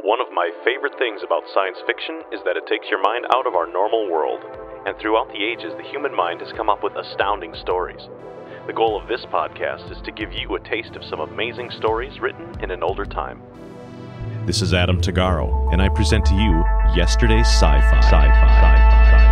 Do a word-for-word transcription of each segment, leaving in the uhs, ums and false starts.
One of my favorite things about science fiction is that it takes your mind out of our normal world, and throughout the ages, the human mind has come up with astounding stories. The goal of this podcast is to give you a taste of some amazing stories written in an older time. This is Adam Tagaro, and I present to you Yesterday's Sci-Fi. Sci-Fi. Sci-Fi.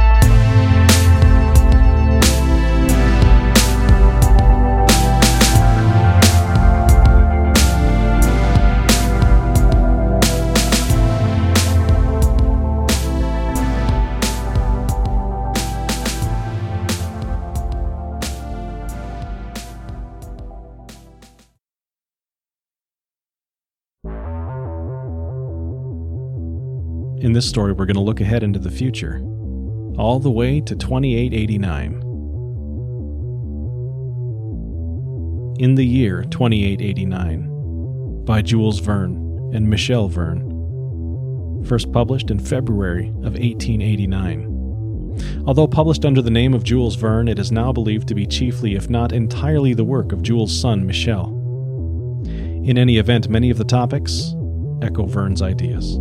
In this story, we're going to look ahead into the future, all the way to twenty-eight eighty-nine. In the year twenty-eight eighty-nine, by Jules Verne and Michel Verne, first published in February of eighteen eighty-nine. Although published under the name of Jules Verne, it is now believed to be chiefly, if not entirely, the work of Jules' son, Michel. In any event, many of the topics echo Verne's ideas.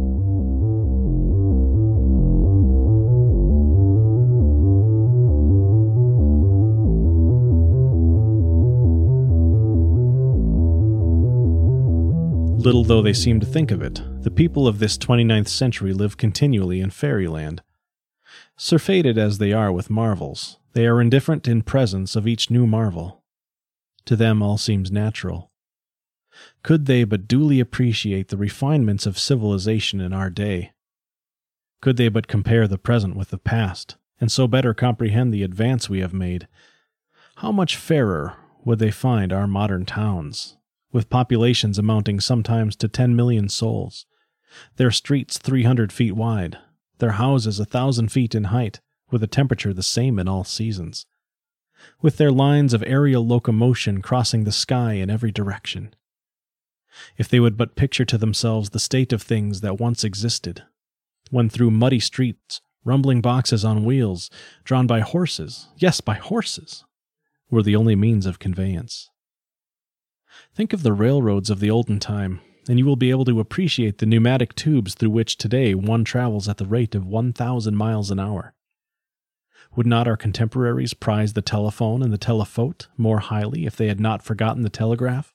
Little though they seem to think of it, the people of this twenty-ninth century live continually in fairyland. Surfeited as they are with marvels, they are indifferent in presence of each new marvel. To them all seems natural. Could they but duly appreciate the refinements of civilization in our day? Could they but compare the present with the past, and so better comprehend the advance we have made, how much fairer would they find our modern towns, with populations amounting sometimes to ten million souls, their streets three hundred feet wide, their houses a thousand feet in height, with a temperature the same in all seasons, with their lines of aerial locomotion crossing the sky in every direction. If they would but picture to themselves the state of things that once existed, when through muddy streets, rumbling boxes on wheels, drawn by horses, yes, by horses, were the only means of conveyance. Think of the railroads of the olden time, and you will be able to appreciate the pneumatic tubes through which today one travels at the rate of one thousand miles an hour. Would not our contemporaries prize the telephone and the telephote more highly if they had not forgotten the telegraph?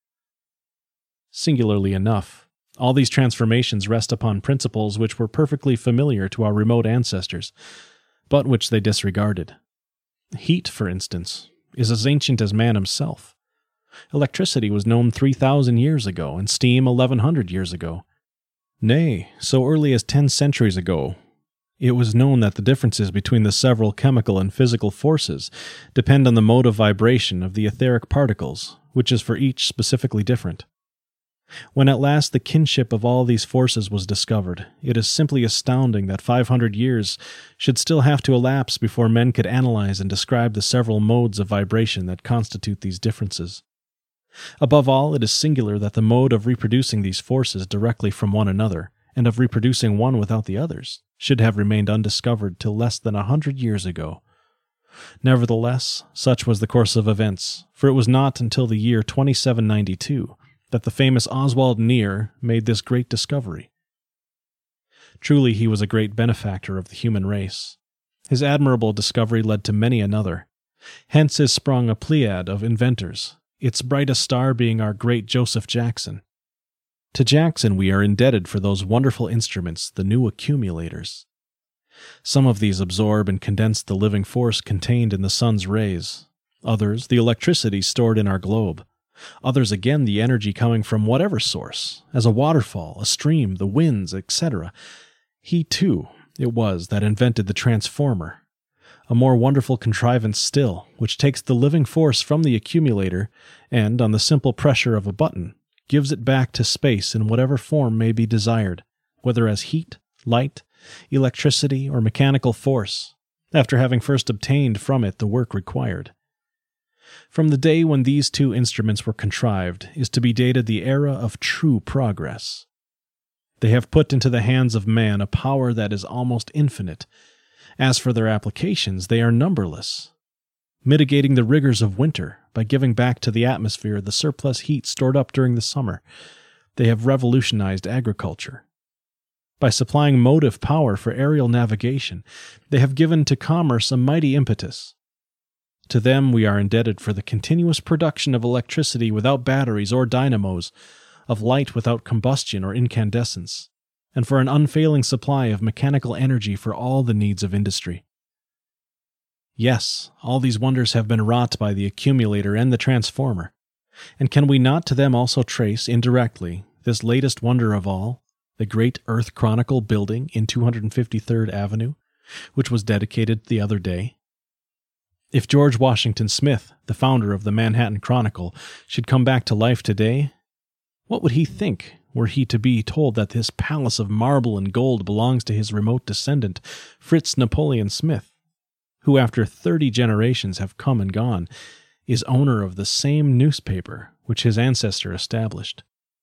Singularly enough, all these transformations rest upon principles which were perfectly familiar to our remote ancestors, but which they disregarded. Heat, for instance, is as ancient as man himself. Electricity was known three thousand years ago, and steam eleven hundred years ago. Nay, so early as ten centuries ago, it was known that the differences between the several chemical and physical forces depend on the mode of vibration of the etheric particles, which is for each specifically different. When at last the kinship of all these forces was discovered, it is simply astounding that five hundred years should still have to elapse before men could analyze and describe the several modes of vibration that constitute these differences. Above all, it is singular that the mode of reproducing these forces directly from one another, and of reproducing one without the others, should have remained undiscovered till less than a hundred years ago. Nevertheless, such was the course of events, for it was not until the year twenty-seven ninety-two that the famous Oswald Nier made this great discovery. Truly he was a great benefactor of the human race. His admirable discovery led to many another. Hence is sprung a pleiad of inventors, its brightest star being our great Joseph Jackson. To Jackson we are indebted for those wonderful instruments, the new accumulators. Some of these absorb and condense the living force contained in the sun's rays, others the electricity stored in our globe, others again the energy coming from whatever source, as a waterfall, a stream, the winds, et cetera. He, too, it was that invented the transformer, a more wonderful contrivance still, which takes the living force from the accumulator and, on the simple pressure of a button, gives it back to space in whatever form may be desired, whether as heat, light, electricity, or mechanical force, after having first obtained from it the work required. From the day when these two instruments were contrived is to be dated the era of true progress. They have put into the hands of man a power that is almost infinite. As for their applications, they are numberless. Mitigating the rigors of winter by giving back to the atmosphere the surplus heat stored up during the summer, they have revolutionized agriculture, By supplying motive power for aerial navigation, they have given to commerce a mighty impetus. To them we are indebted for the continuous production of electricity without batteries or dynamos, of light without combustion or incandescence, and for an unfailing supply of mechanical energy for all the needs of industry. Yes, all these wonders have been wrought by the accumulator and the transformer, and can we not to them also trace, indirectly, this latest wonder of all, the great Earth Chronicle building in two hundred fifty-third Avenue, which was dedicated the other day? If George Washington Smith, the founder of the Manhattan Chronicle, should come back to life today, what would he think were he to be told that this palace of marble and gold belongs to his remote descendant, Fritz Napoleon Smith, who after thirty generations have come and gone, is owner of the same newspaper which his ancestor established?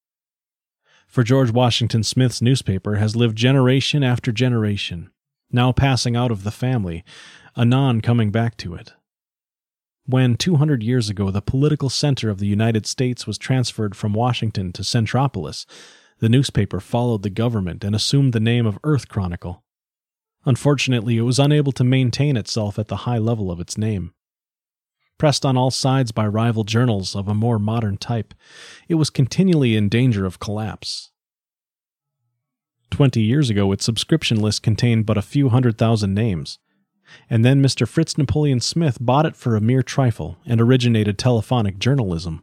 For George Washington Smith's newspaper has lived generation after generation, now passing out of the family, anon coming back to it. When, two hundred years ago, the political center of the United States was transferred from Washington to Centropolis, the newspaper followed the government and assumed the name of Earth Chronicle. Unfortunately, it was unable to maintain itself at the high level of its name. Pressed on all sides by rival journals of a more modern type, it was continually in danger of collapse. Twenty years ago, its subscription list contained but a few hundred thousand names, and then Mister Fritz Napoleon Smith bought it for a mere trifle and originated telephonic journalism.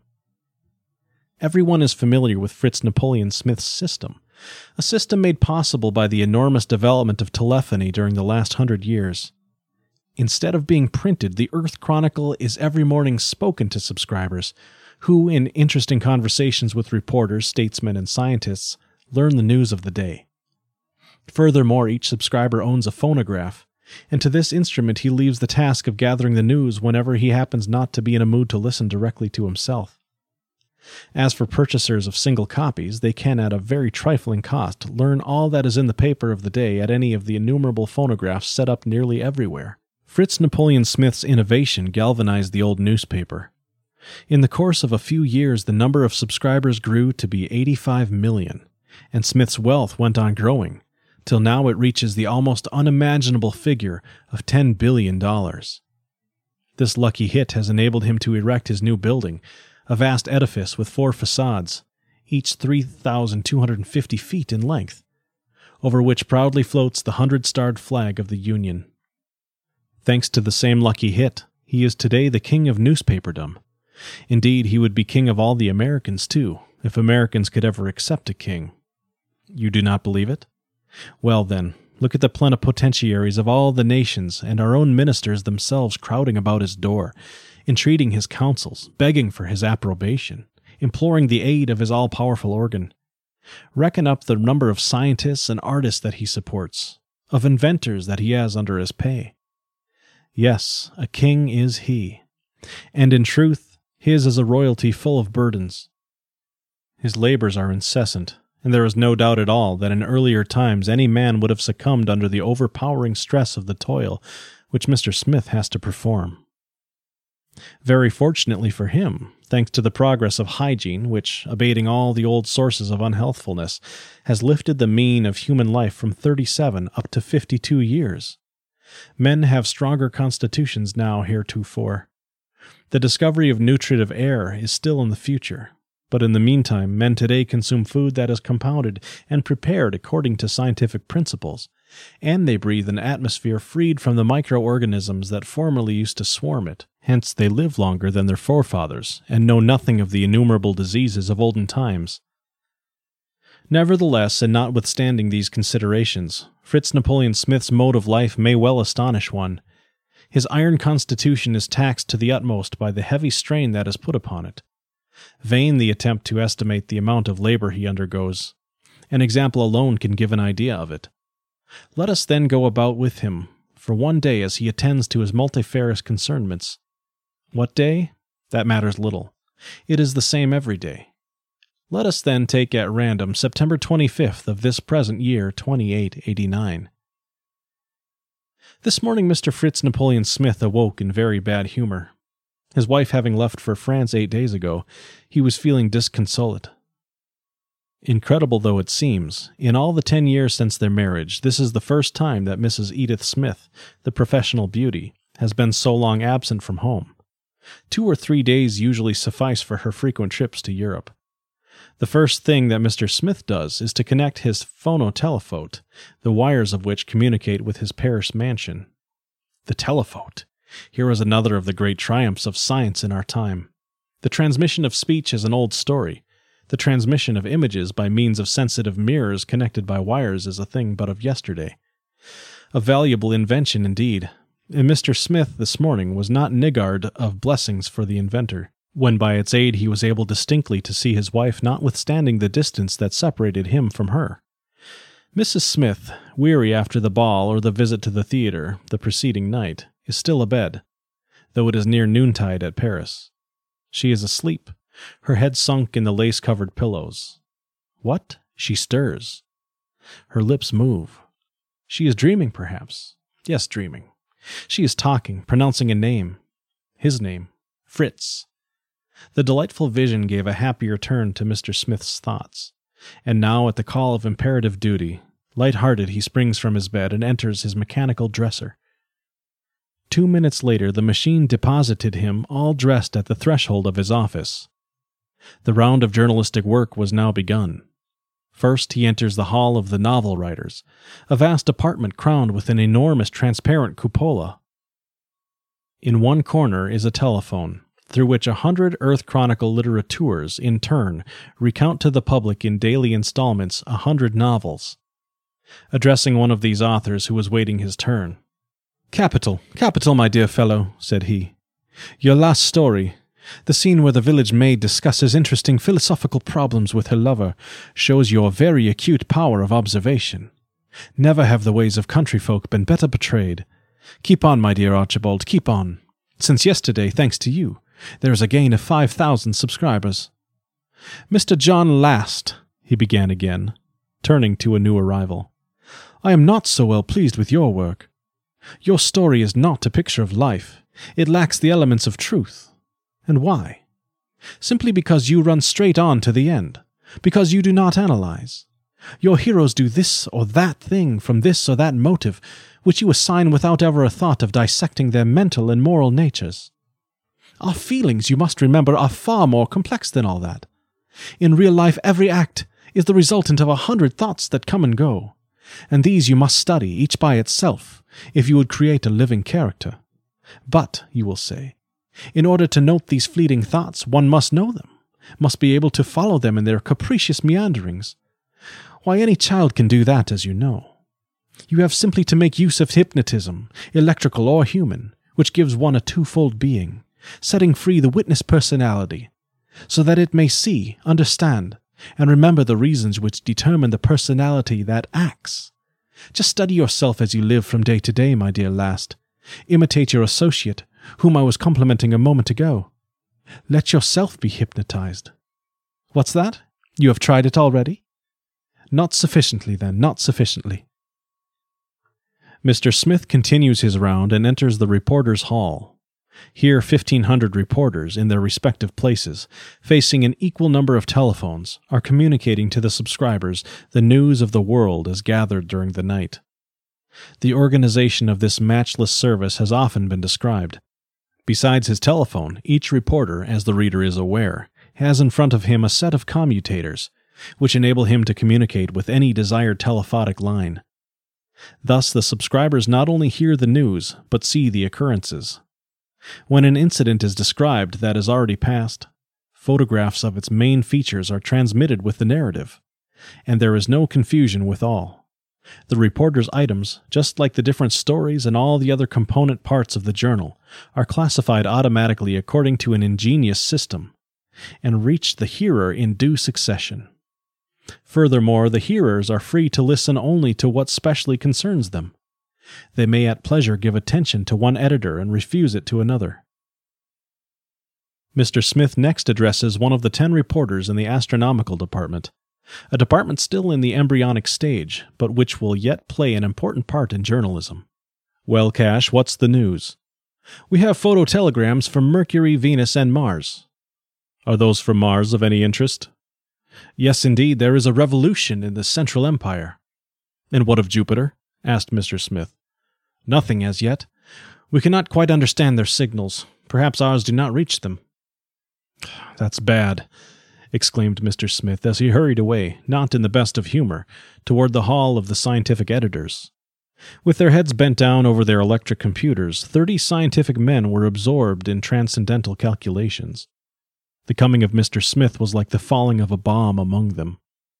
Everyone is familiar with Fritz Napoleon Smith's system, a system made possible by the enormous development of telephony during the last hundred years. Instead of being printed, the Earth Chronicle is every morning spoken to subscribers, who, in interesting conversations with reporters, statesmen, and scientists, learn the news of the day. Furthermore, each subscriber owns a phonograph, and to this instrument he leaves the task of gathering the news whenever he happens not to be in a mood to listen directly to himself. As for purchasers of single copies, they can, at a very trifling cost, learn all that is in the paper of the day at any of the innumerable phonographs set up nearly everywhere. Fritz Napoleon Smith's innovation galvanized the old newspaper. In the course of a few years, the number of subscribers grew to be eighty-five million, and Smith's wealth went on growing, till now it reaches the almost unimaginable figure of ten billion dollars. This lucky hit has enabled him to erect his new building, a vast edifice with four facades, each three thousand two hundred fifty feet in length, over which proudly floats the hundred-starred flag of the Union. Thanks to the same lucky hit, he is today the king of newspaperdom. Indeed, he would be king of all the Americans, too, if Americans could ever accept a king. You do not believe it? Well, then, look at the plenipotentiaries of all the nations and our own ministers themselves crowding about his door, entreating his counsels, begging for his approbation, imploring the aid of his all-powerful organ. Reckon up the number of scientists and artists that he supports, of inventors that he has under his pay. Yes, a king is he, and in truth, his is a royalty full of burdens. His labors are incessant, and there is no doubt at all that in earlier times any man would have succumbed under the overpowering stress of the toil which Mister Smith has to perform. Very fortunately for him, thanks to the progress of hygiene, which, abating all the old sources of unhealthfulness, has lifted the mean of human life from thirty-seven up to fifty-two years. Men have stronger constitutions now heretofore. The discovery of nutritive air is still in the future, but in the meantime men today consume food that is compounded and prepared according to scientific principles, and they breathe an atmosphere freed from the microorganisms that formerly used to swarm it. Hence they live longer than their forefathers, and know nothing of the innumerable diseases of olden times. Nevertheless, and notwithstanding these considerations, Fritz Napoleon Smith's mode of life may well astonish one. His iron constitution is taxed to the utmost by the heavy strain that is put upon it. Vain the attempt to estimate the amount of labor he undergoes. An example alone can give an idea of it. Let us then go about with him for one day as he attends to his multifarious concernments. What day? That matters little. It is the same every day. Let us then take at random September twenty-fifth of this present year, twenty-eight eighty-nine. This morning Mister Fritz Napoleon Smith awoke in very bad humor. His wife having left for France eight days ago, he was feeling disconsolate. Incredible though it seems, in all the ten years since their marriage, this is the first time that Missus Edith Smith, the professional beauty, has been so long absent from home. Two or three days usually suffice for her frequent trips to Europe. The first thing that Mister Smith does is to connect his phonotelephone, the wires of which communicate with his Paris mansion. The telephote! Here is another of the great triumphs of science in our time. The transmission of speech is an old story. The transmission of images by means of sensitive mirrors connected by wires is a thing but of yesterday. A valuable invention indeed, and Mister Smith this morning was not niggard of blessings for the inventor, when by its aid he was able distinctly to see his wife notwithstanding the distance that separated him from her. Missus Smith, weary after the ball or the visit to the theatre the preceding night, is still abed, though it is near noontide at Paris. She is asleep, her head sunk in the lace-covered pillows. What? She stirs. Her lips move. She is dreaming, perhaps. Yes, dreaming. She is talking, pronouncing a name. His name. Fritz. The delightful vision gave a happier turn to Mister Smith's thoughts, and now at the call of imperative duty, light-hearted he springs from his bed and enters his mechanical dresser. Two minutes later the machine deposited him all dressed at the threshold of his office. The round of journalistic work was now begun. First he enters the hall of the novel writers, a vast apartment crowned with an enormous transparent cupola. In one corner is a telephone, through which a hundred Earth Chronicle litterateurs, in turn, recount to the public in daily installments a hundred novels. Addressing one of these authors who was waiting his turn, "Capital, capital, my dear fellow," said he. "Your last story, the scene where the village maid discusses interesting philosophical problems with her lover, shows your very acute power of observation. Never have the ways of country folk been better portrayed. Keep on, my dear Archibald, keep on. Since yesterday, thanks to you, there is a gain of five thousand subscribers. Mister John Last," he began again, turning to a new arrival, "I am not so well pleased with your work. Your story is not a picture of life. It lacks the elements of truth. And why? Simply because you run straight on to the end, because you do not analyze. Your heroes do this or that thing from this or that motive, which you assign without ever a thought of dissecting their mental and moral natures. Our feelings, you must remember, are far more complex than all that. In real life, every act is the resultant of a hundred thoughts that come and go, and these you must study, each by itself, if you would create a living character. But, you will say, in order to note these fleeting thoughts, one must know them, must be able to follow them in their capricious meanderings. Why, any child can do that, as you know. You have simply to make use of hypnotism, electrical or human, which gives one a twofold being, setting free the witness personality, so that it may see, understand, and remember the reasons which determine the personality that acts. Just study yourself as you live from day to day, my dear Last. Imitate your associate, whom I was complimenting a moment ago. Let yourself be hypnotized. What's that? You have tried it already? Not sufficiently, then, not sufficiently." Mister Smith continues his round and enters the reporters' hall. Here fifteen hundred reporters, in their respective places, facing an equal number of telephones, are communicating to the subscribers the news of the world as gathered during the night. The organization of this matchless service has often been described. Besides his telephone, each reporter, as the reader is aware, has in front of him a set of commutators, which enable him to communicate with any desired telephotic line. Thus the subscribers not only hear the news, but see the occurrences. When an incident is described that is already past, photographs of its main features are transmitted with the narrative, and there is no confusion withal. The reporter's items, just like the different stories and all the other component parts of the journal, are classified automatically according to an ingenious system, and reach the hearer in due succession. Furthermore, the hearers are free to listen only to what specially concerns them. They may at pleasure give attention to one editor and refuse it to another. Mister Smith next addresses one of the ten reporters in the astronomical department, a department still in the embryonic stage, but which will yet play an important part in journalism. "Well, Cash, what's the news?" "We have phototelegrams from Mercury, Venus, and Mars." "Are those from Mars of any interest?" Yes, indeed, there is a revolution in the Central Empire. And what of Jupiter? Asked Mister Smith. Nothing as yet. We cannot quite understand their signals. Perhaps ours do not reach them. That's bad, exclaimed Mister Smith as he hurried away, not in the best of humor, toward the hall of the scientific editors. With their heads bent down over their electric computers, thirty scientific men were absorbed in transcendental calculations. The coming of Mister Smith was like the falling of a bomb among them.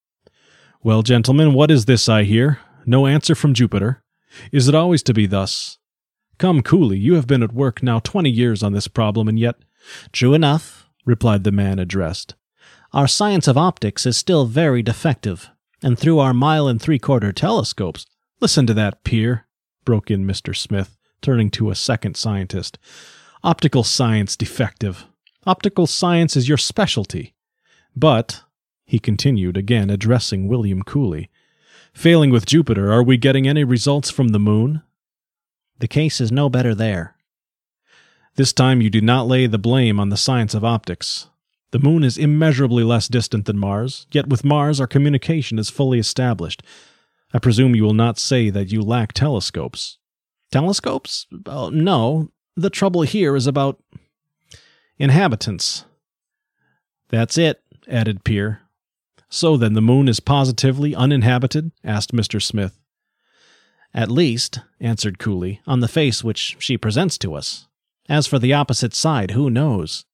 Well, gentlemen, what is this I hear? No answer from Jupiter? Is it always to be thus? Come, Cooley, you have been at work now twenty years on this problem, and yet— True enough, replied the man addressed. Our science of optics is still very defective, and through our mile-and-three-quarter telescopes— Listen to that, Peer, broke in Mister Smith, turning to a second scientist. Optical science defective. Optical science is your specialty. But, he continued, again addressing William Cooley, failing with Jupiter, are we getting any results from the moon? The case is no better there. This time you do not lay the blame on the science of optics. The moon is immeasurably less distant than Mars, yet with Mars our communication is fully established. I presume you will not say that you lack telescopes. Telescopes? Oh, no. The trouble here is about inhabitants. That's it, added Peer. So then the moon is positively uninhabited? Asked Mister Smith. At least, answered Cooley, on the face which she presents to us. As for the opposite side, who knows?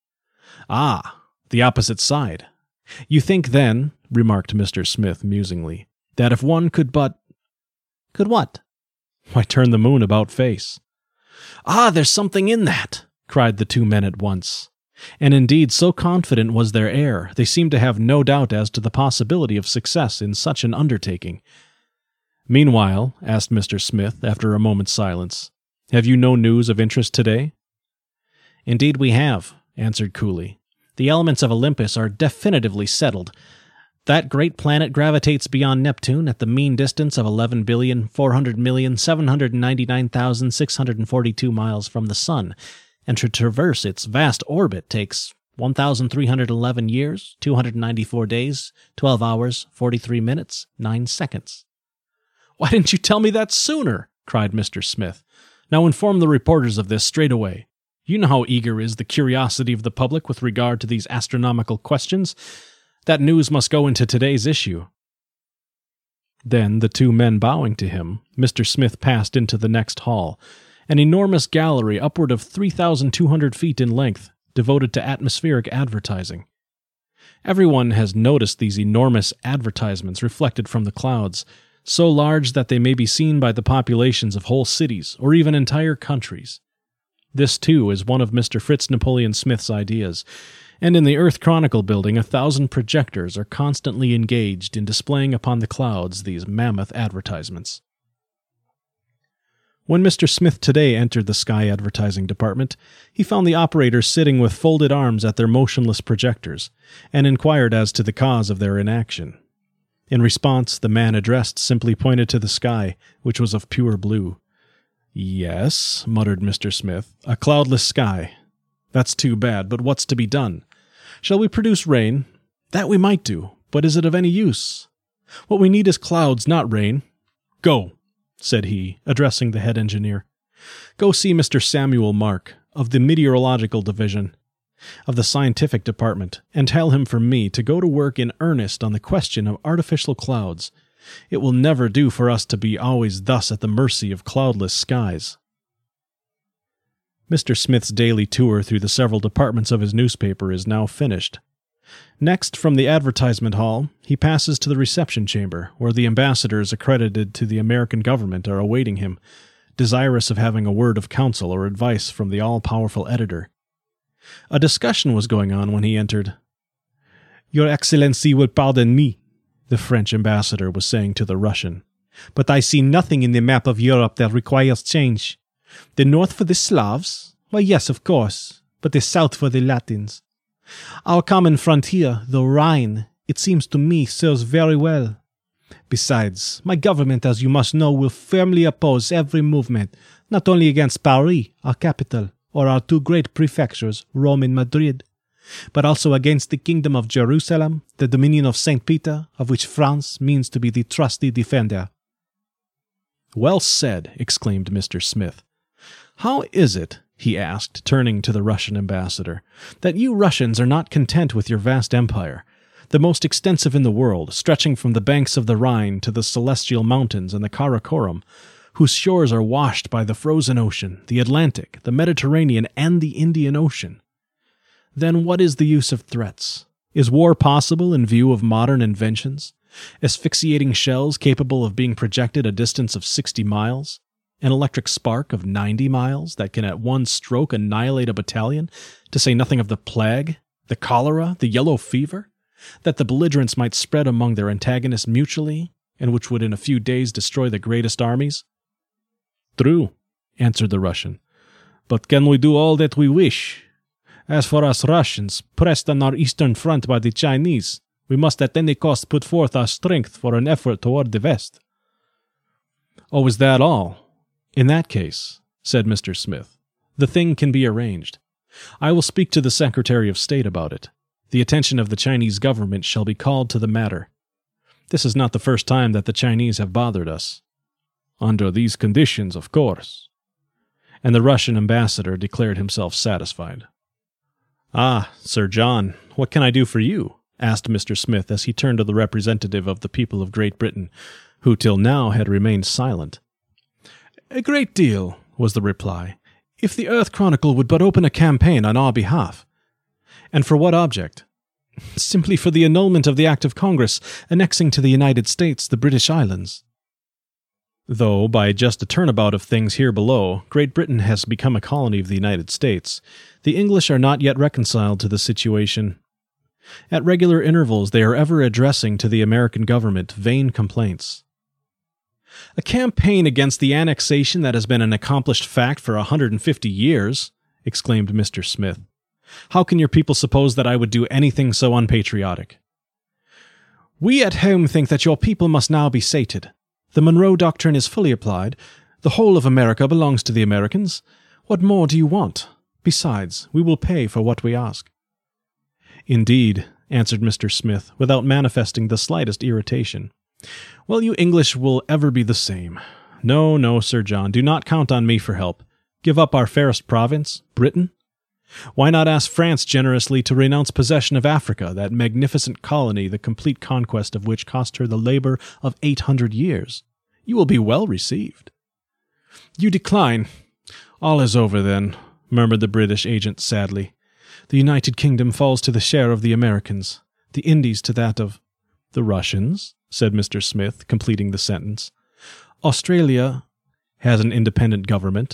Ah, the opposite side. You think then, remarked Mister Smith musingly, that if one could but— Could what? Why, turn the moon about face. Ah, there's something in that, cried the two men at once. And indeed, so confident was their air, they seemed to have no doubt as to the possibility of success in such an undertaking. Meanwhile, asked Mister Smith, after a moment's silence, have you no news of interest today? Indeed we have, answered Cooley. The elements of Olympus are definitively settled. That great planet gravitates beyond Neptune at the mean distance of eleven billion, four hundred million, seven hundred ninety-nine thousand, six hundred forty-two miles from the Sun, and to traverse its vast orbit takes one thousand three hundred eleven years, two hundred ninety-four days, twelve hours, forty-three minutes, nine seconds. Why didn't you tell me that sooner? Cried Mister Smith. Now inform the reporters of this straight away. You know how eager is the curiosity of the public with regard to these astronomical questions. That news must go into today's issue. Then, the two men bowing to him, Mister Smith passed into the next hall, an enormous gallery upward of three thousand two hundred feet in length, devoted to atmospheric advertising. Everyone has noticed these enormous advertisements reflected from the clouds, so large that they may be seen by the populations of whole cities or even entire countries. This, too, is one of Mister Fritz Napoleon Smith's ideas, and in the Earth Chronicle building a thousand projectors are constantly engaged in displaying upon the clouds these mammoth advertisements. When Mister Smith today entered the Sky Advertising Department, he found the operators sitting with folded arms at their motionless projectors, and inquired as to the cause of their inaction. In response, the man addressed simply pointed to the sky, which was of pure blue. "Yes," muttered Mister Smith, "a cloudless sky. That's too bad, but what's to be done? Shall we produce rain? That we might do, but is it of any use? What we need is clouds, not rain. Go," said he, addressing the head engineer. "Go see Mister Samuel Mark, of the Meteorological Division, of the Scientific Department, and tell him from me to go to work in earnest on the question of artificial clouds. It will never do for us to be always thus at the mercy of cloudless skies." Mister Smith's daily tour through the several departments of his newspaper is now finished. Next, from the advertisement hall, he passes to the reception chamber, where the ambassadors accredited to the American government are awaiting him, desirous of having a word of counsel or advice from the all-powerful editor. A discussion was going on when he entered. "Your Excellency will pardon me," the French ambassador was saying to the Russian, "but I see nothing in the map of Europe that requires change. The north for the Slavs? Why, yes, of course, but the south for the Latins. Our common frontier, the Rhine, it seems to me, serves very well. Besides, my government, as you must know, will firmly oppose every movement, not only against Paris, our capital, or our two great prefectures, Rome and Madrid, but also against the kingdom of Jerusalem, the dominion of Saint Peter, of which France means to be the trusty defender." "Well said," exclaimed Mister Smith. "How is it," he asked, turning to the Russian ambassador, "that you Russians are not content with your vast empire, the most extensive in the world, stretching from the banks of the Rhine to the Celestial Mountains and the Karakoram, whose shores are washed by the frozen ocean, the Atlantic, the Mediterranean, and the Indian Ocean? Then what is the use of threats? Is war possible in view of modern inventions? Asphyxiating shells capable of being projected a distance of sixty miles? An electric spark of ninety miles that can at one stroke annihilate a battalion, to say nothing of the plague, the cholera, the yellow fever, that the belligerents might spread among their antagonists mutually, and which would in a few days destroy the greatest armies?" "True," answered the Russian, "but can we do all that we wish? As for us Russians, pressed on our eastern front by the Chinese, we must at any cost put forth our strength for an effort toward the west." "Oh, is that all? In that case," said Mister Smith, "the thing can be arranged. I will speak to the Secretary of State about it. The attention of the Chinese government shall be called to the matter. This is not the first time that the Chinese have bothered us." "Under these conditions, of course." And the Russian ambassador declared himself satisfied. "Ah, Sir John, what can I do for you?" asked Mister Smith as he turned to the representative of the people of Great Britain, who till now had remained silent. "A great deal," was the reply, "if the Earth Chronicle would but open a campaign on our behalf." "And for what object?" "Simply for the annulment of the Act of Congress annexing to the United States the British Islands." Though, by just a turnabout of things here below, Great Britain has become a colony of the United States, the English are not yet reconciled to the situation. At regular intervals they are ever addressing to the American government vain complaints. "A campaign against the annexation that has been an accomplished fact for a hundred and fifty years," exclaimed Mister Smith. "How can your people suppose that I would do anything so unpatriotic?" "We at home think that your people must now be sated. The Monroe Doctrine is fully applied. The whole of America belongs to the Americans. What more do you want? Besides, we will pay for what we ask." "Indeed," answered Mister Smith, without manifesting the slightest irritation. "Well, you English will ever be the same. No, no, Sir John, do not count on me for help. Give up our fairest province, Britain? Why not ask France generously to renounce possession of Africa, that magnificent colony, the complete conquest of which cost her the labor of eight hundred years? You will be well received." "You decline. All is over, then," murmured the British agent sadly. "The United Kingdom falls to the share of the Americans, the Indies to that of—" "The Russians," said Mister Smith, completing the sentence. "Australia—" "Has an independent government."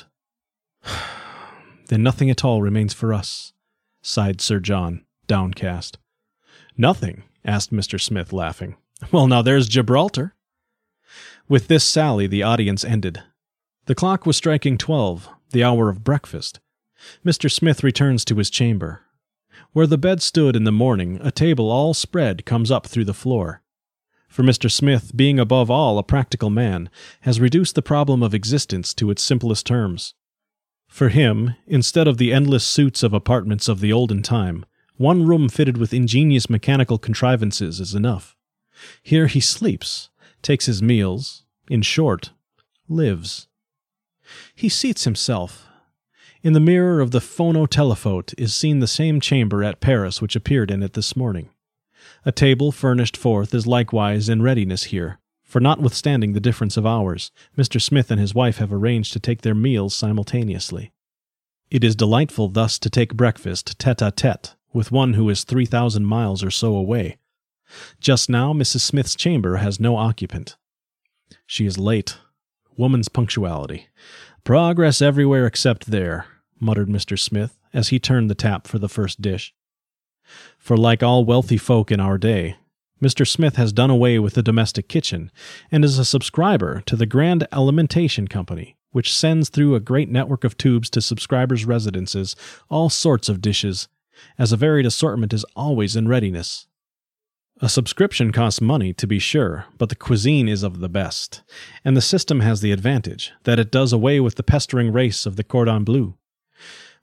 "Then nothing at all remains for us," sighed Sir John, downcast. "Nothing?" asked Mister Smith, laughing. "Well, now there's Gibraltar." With this sally the audience ended. The clock was striking twelve, the hour of breakfast. Mister Smith returns to his chamber. Where the bed stood in the morning, a table all spread comes up through the floor. For Mister Smith, being above all a practical man, has reduced the problem of existence to its simplest terms. For him, instead of the endless suites of apartments of the olden time, one room fitted with ingenious mechanical contrivances is enough. Here he sleeps, takes his meals, in short, lives. He seats himself. In the mirror of the phono-telephote is seen the same chamber at Paris which appeared in it this morning. A table furnished forth is likewise in readiness here, for notwithstanding the difference of hours, Mister Smith and his wife have arranged to take their meals simultaneously. It is delightful thus to take breakfast tete-a-tete with one who is three thousand miles or so away. Just now Missus Smith's chamber has no occupant. She is late. Woman's punctuality. Progress everywhere except there, muttered Mister Smith as he turned the tap for the first dish. For like all wealthy folk in our day, Mister Smith has done away with the domestic kitchen and is a subscriber to the Grand Alimentation Company, which sends through a great network of tubes to subscribers' residences all sorts of dishes, as a varied assortment is always in readiness. A subscription costs money, to be sure, but the cuisine is of the best, and the system has the advantage that it does away with the pestering race of the cordon bleu.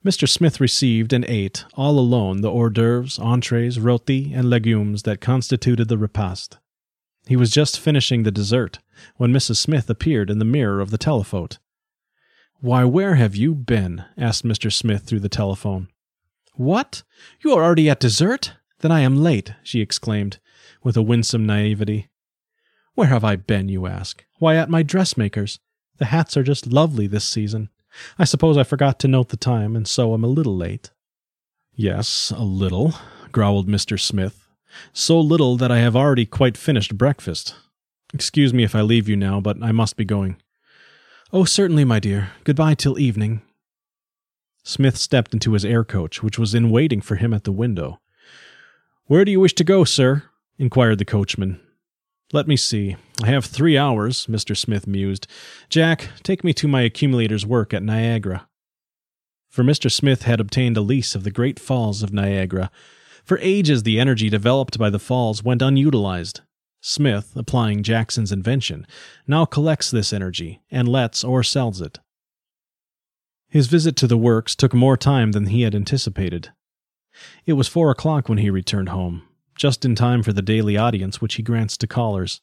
Mister Smith received and ate, all alone, the hors d'oeuvres, entrees, roti, and legumes that constituted the repast. He was just finishing the dessert when Missus Smith appeared in the mirror of the telephote. "Why, where have you been?" asked Mister Smith through the telephone. "What? You are already at dessert? Then I am late," she exclaimed, with a winsome naivety. "Where have I been, you ask? Why, at my dressmaker's. The hats are just lovely this season. I suppose I forgot to note the time, and so am a little late." "Yes, a little," growled Mister Smith. "So little that I have already quite finished breakfast. Excuse me if I leave you now, but I must be going." "Oh, certainly, my dear. Goodbye till evening." Smith stepped into his air coach, which was in waiting for him at the window. "Where do you wish to go, sir?" inquired the coachman. "Let me see. I have three hours," Mister Smith mused. "Jack, take me to my accumulator's work at Niagara." For Mister Smith had obtained a lease of the Great Falls of Niagara. For ages the energy developed by the falls went unutilized. Smith, applying Jackson's invention, now collects this energy and lets or sells it. His visit to the works took more time than he had anticipated. It was four o'clock when he returned home, just in time for the daily audience which he grants to callers.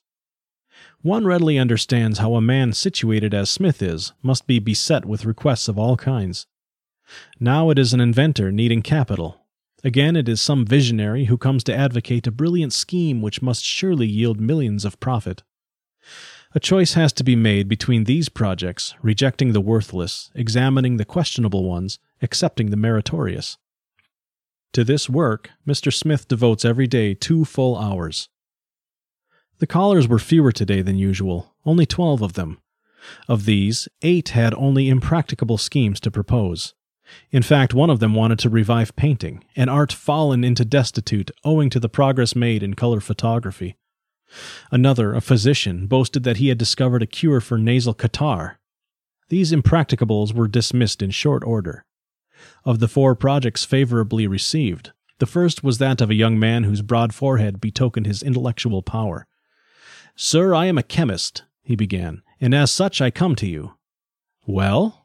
One readily understands how a man situated as Smith is must be beset with requests of all kinds. Now it is an inventor needing capital. Again it is some visionary who comes to advocate a brilliant scheme which must surely yield millions of profit. A choice has to be made between these projects, rejecting the worthless, examining the questionable ones, accepting the meritorious. To this work, Mister Smith devotes every day two full hours. The callers were fewer today than usual, only twelve of them. Of these, eight had only impracticable schemes to propose. In fact, one of them wanted to revive painting, an art fallen into destitute owing to the progress made in color photography. Another, a physician, boasted that he had discovered a cure for nasal catarrh. These impracticables were dismissed in short order. Of the four projects favorably received, the first was that of a young man whose broad forehead betokened his intellectual power. "Sir, I am a chemist," he began, "and as such I come to you." "Well?"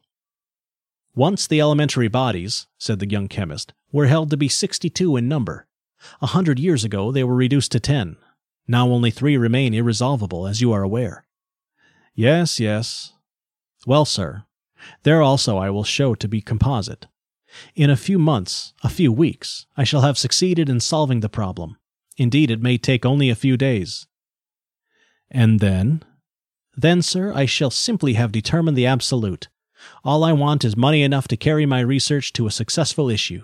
"Once the elementary bodies," said the young chemist, "were held to be sixty-two in number. A hundred years ago they were reduced to ten. Now only three remain irresolvable, as you are aware." "Yes, yes." "Well, sir, there also I will show to be composite. In a few months, a few weeks, I shall have succeeded in solving the problem. Indeed, it may take only a few days." "And then?" "Then, sir, I shall simply have determined the absolute. All I want is money enough to carry my research to a successful issue."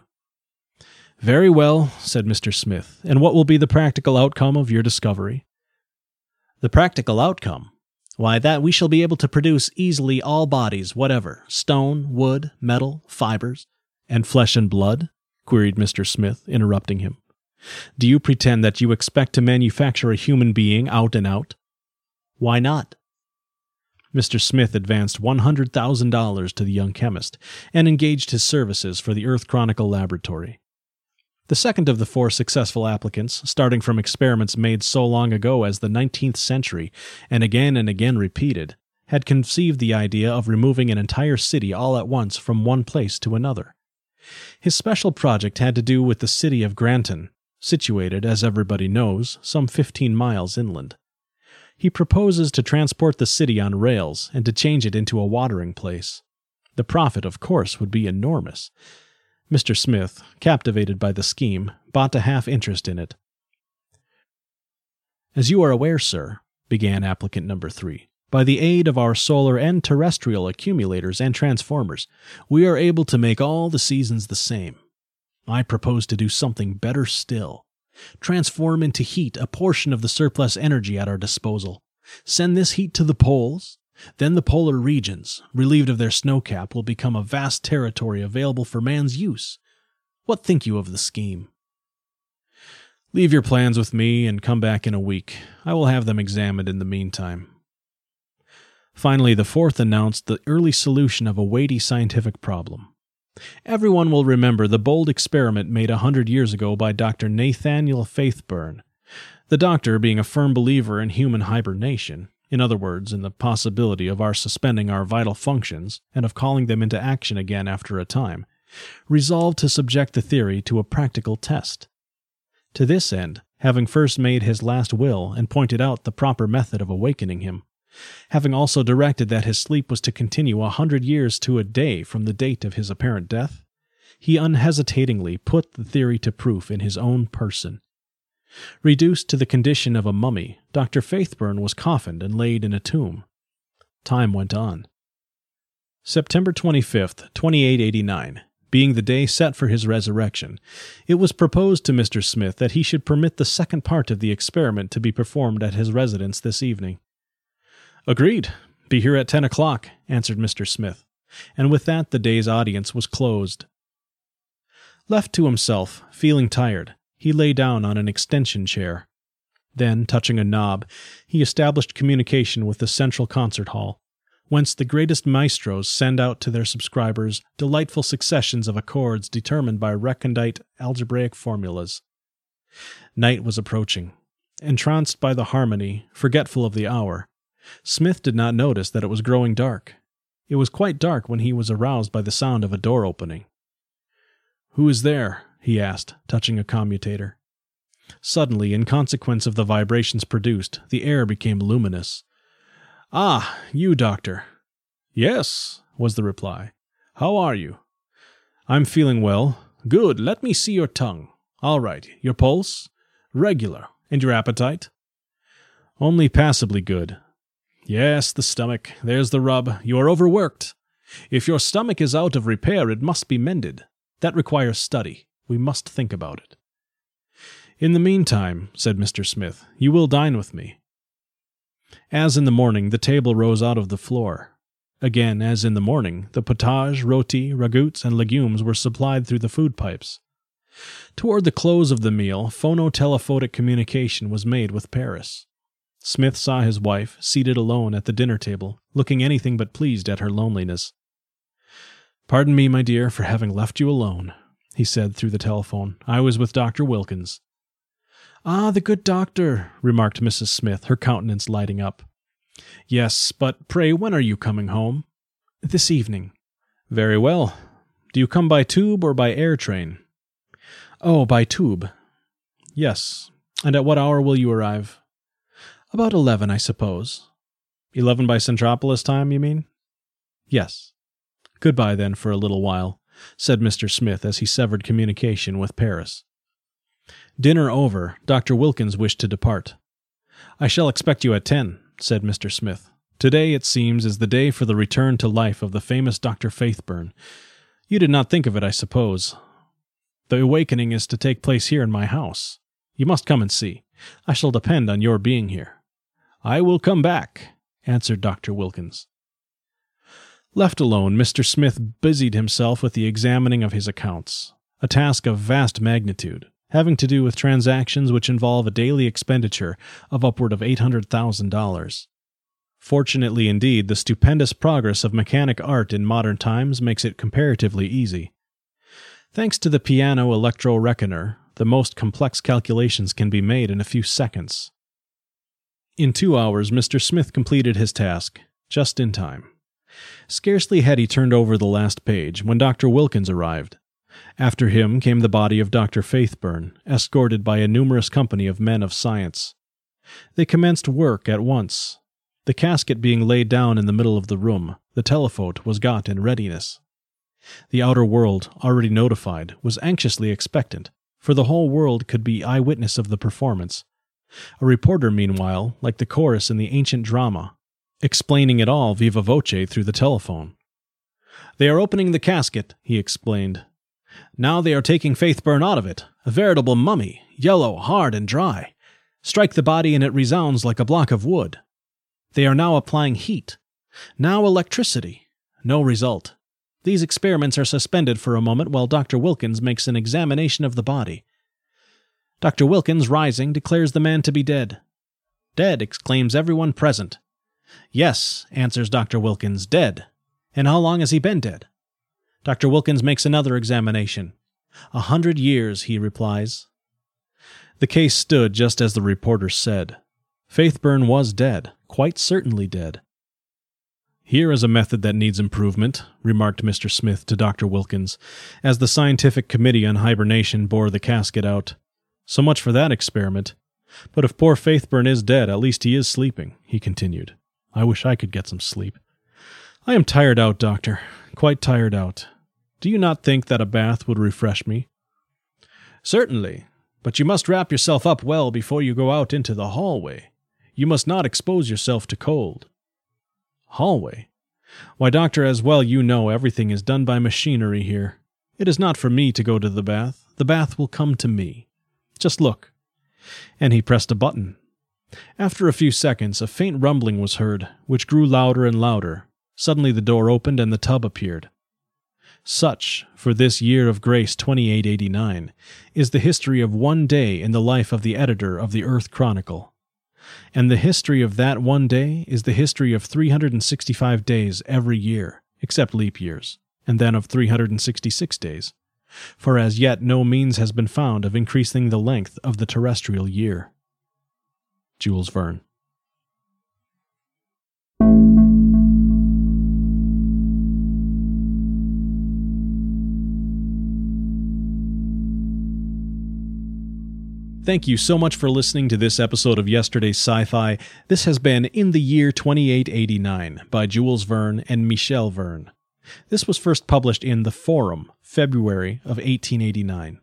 "Very well," said Mister Smith. "And what will be the practical outcome of your discovery?" "The practical outcome? Why, that we shall be able to produce easily all bodies whatever, stone, wood, metal, fibers." "And flesh and blood?" queried Mister Smith, interrupting him. "Do you pretend that you expect to manufacture a human being out and out?" "Why not?" Mister Smith advanced one hundred thousand dollars to the young chemist, and engaged his services for the Earth Chronicle Laboratory. The second of the four successful applicants, starting from experiments made so long ago as the nineteenth century, and again and again repeated, had conceived the idea of removing an entire city all at once from one place to another. His special project had to do with the city of Granton, situated, as everybody knows, some fifteen miles inland. He proposes to transport the city on rails and to change it into a watering place. The profit, of course, would be enormous. Mister Smith, captivated by the scheme, bought a half interest in it. "As you are aware, sir," began applicant number three, "by the aid of our solar and terrestrial accumulators and transformers, we are able to make all the seasons the same. I propose to do something better still. Transform into heat a portion of the surplus energy at our disposal. Send this heat to the poles. Then the polar regions, relieved of their snowcap, will become a vast territory available for man's use. What think you of the scheme?" "Leave your plans with me and come back in a week. I will have them examined in the meantime." Finally, the fourth announced the early solution of a weighty scientific problem. Everyone will remember the bold experiment made a hundred years ago by Doctor Nathaniel Faithburn. The doctor, being a firm believer in human hibernation, in other words, in the possibility of our suspending our vital functions and of calling them into action again after a time, resolved to subject the theory to a practical test. To this end, having first made his last will and pointed out the proper method of awakening him, having also directed that his sleep was to continue a hundred years to a day from the date of his apparent death, he unhesitatingly put the theory to proof in his own person. Reduced to the condition of a mummy, Doctor Faithburn was coffined and laid in a tomb. Time went on. September twenty-fifth, twenty-eight eighty-nine, being the day set for his resurrection, it was proposed to Mister Smith that he should permit the second part of the experiment to be performed at his residence this evening. "Agreed. Be here at ten o'clock," answered Mister Smith, and with that the day's audience was closed. Left to himself, feeling tired, he lay down on an extension chair. Then, touching a knob, he established communication with the central concert hall, whence the greatest maestros send out to their subscribers delightful successions of accords determined by recondite algebraic formulas. Night was approaching. Entranced by the harmony, forgetful of the hour, Smith did not notice that it was growing dark. It was quite dark when he was aroused by the sound of a door opening. "Who is there?" he asked, touching a commutator. Suddenly, in consequence of the vibrations produced, the air became luminous. "Ah, you, Doctor." "Yes," was the reply. "How are you?" "I'm feeling well." "Good, let me see your tongue." "All right. Your pulse?" "Regular. And your appetite?" "Only passably good." "Yes, the stomach. There's the rub. You are overworked. If your stomach is out of repair, it must be mended. That requires study. We must think about it." "In the meantime," said Mister Smith, "you will dine with me." As in the morning, the table rose out of the floor. Again, as in the morning, the potage, roti, ragouts, and legumes were supplied through the food pipes. Toward the close of the meal, phono-telephotic communication was made with Paris. Smith saw his wife, seated alone at the dinner table, looking anything but pleased at her loneliness. "Pardon me, my dear, for having left you alone," he said through the telephone. "I was with Doctor Wilkins." "Ah, the good doctor," remarked Missus Smith, her countenance lighting up. "Yes, but pray when are you coming home?" "This evening." "Very well. Do you come by tube or by air train?" "Oh, by tube." "Yes. And at what hour will you arrive?" "About eleven, I suppose." "Eleven by Centropolis time, you mean?" "Yes." "Goodbye, then, for a little while," said Mister Smith as he severed communication with Paris. Dinner over, Doctor Wilkins wished to depart. "I shall expect you at ten," said Mister Smith. "Today, it seems, is the day for the return to life of the famous Doctor Faithburn. You did not think of it, I suppose. The awakening is to take place here in my house. You must come and see. I shall depend on your being here." "I will come back," answered Doctor Wilkins. Left alone, Mister Smith busied himself with the examining of his accounts, a task of vast magnitude, having to do with transactions which involve a daily expenditure of upward of eight hundred thousand dollars. Fortunately indeed, the stupendous progress of mechanic art in modern times makes it comparatively easy. Thanks to the piano electro-reckoner, the most complex calculations can be made in a few seconds. In two hours, Mister Smith completed his task, just in time. Scarcely had he turned over the last page when Doctor Wilkins arrived. After him came the body of Doctor Faithburn, escorted by a numerous company of men of science. They commenced work at once. The casket being laid down in the middle of the room, the telephote was got in readiness. The outer world, already notified, was anxiously expectant, for the whole world could be eyewitness of the performance. A reporter, meanwhile, like the chorus in the ancient drama, explaining it all viva voce through the telephone. "They are opening the casket," he explained. "Now they are taking Faithburn out of it, a veritable mummy, yellow, hard, and dry. Strike the body and it resounds like a block of wood. They are now applying heat. Now electricity. No result. These experiments are suspended for a moment while Doctor Wilkins makes an examination of the body. Doctor Wilkins, rising, declares the man to be dead. 'Dead,' exclaims everyone present. 'Yes,' answers Doctor Wilkins, 'dead. And how long has he been dead?' Doctor Wilkins makes another examination. 'A hundred years,' he replies. The case stood just as the reporter said. Faithburn was dead, quite certainly dead. Here is a method that needs improvement, remarked Mister Smith to Doctor Wilkins, as the Scientific Committee on Hibernation bore the casket out. So much for that experiment. But if poor Faithburn is dead, at least he is sleeping, he continued. I wish I could get some sleep. I am tired out, Doctor, quite tired out. Do you not think that a bath would refresh me? Certainly, but you must wrap yourself up well before you go out into the hallway. You must not expose yourself to cold. Hallway? Why, Doctor, as well you know, everything is done by machinery here. It is not for me to go to the bath. The bath will come to me. Just look. And he pressed a button. After a few seconds, a faint rumbling was heard, which grew louder and louder. Suddenly the door opened and the tub appeared. Such, for this year of grace twenty-eight eighty-nine, is the history of one day in the life of the editor of the Earth Chronicle. And the history of that one day is the history of three hundred sixty-five days every year, except leap years, and then of three hundred sixty-six days. For as yet no means has been found of increasing the length of the terrestrial year. Jules Verne. Thank you so much for listening to this episode of Yesterday's Sci-Fi. This has been In the Year twenty-eight eighty-nine by Jules Verne and Michel Verne. This was first published in The Forum, February of eighteen eighty-nine.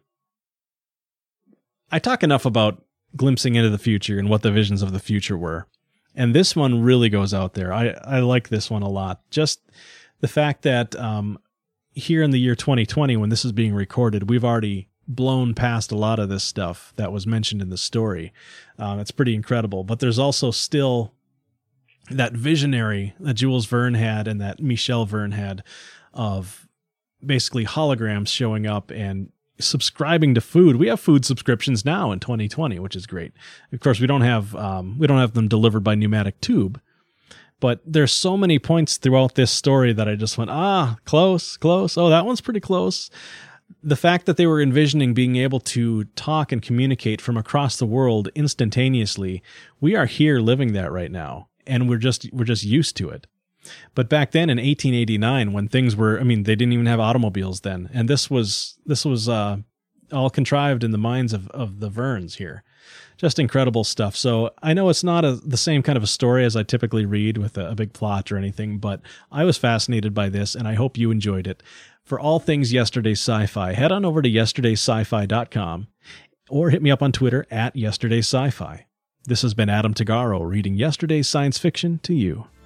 I talk enough about glimpsing into the future and what the visions of the future were, and this one really goes out there. I, I like this one a lot. Just the fact that um, here in the year twenty twenty, when this is being recorded, we've already blown past a lot of this stuff that was mentioned in the story. Um, it's pretty incredible. But there's also still that visionary that Jules Verne had and that Michel Verne had of basically holograms showing up and subscribing to food. We have food subscriptions now in twenty twenty, which is great. Of course, we don't have um, we don't have them delivered by pneumatic tube. But there's so many points throughout this story that I just went, ah, close, close. Oh, that one's pretty close. The fact that they were envisioning being able to talk and communicate from across the world instantaneously, we are here living that right now, and we're just we're just used to it. But back then in eighteen eighty-nine, when things were, I mean, they didn't even have automobiles then, and this was this was uh, all contrived in the minds of, of the Vernes here. Just incredible stuff. So I know it's not a, the same kind of a story as I typically read with a, a big plot or anything, but I was fascinated by this, and I hope you enjoyed it. For all things Yesterday's Sci-Fi, head on over to yesterdays sci fi dot com or hit me up on Twitter at yesterdays sci fi. This has been Adam Tagaro reading Yesterday's Science Fiction to you.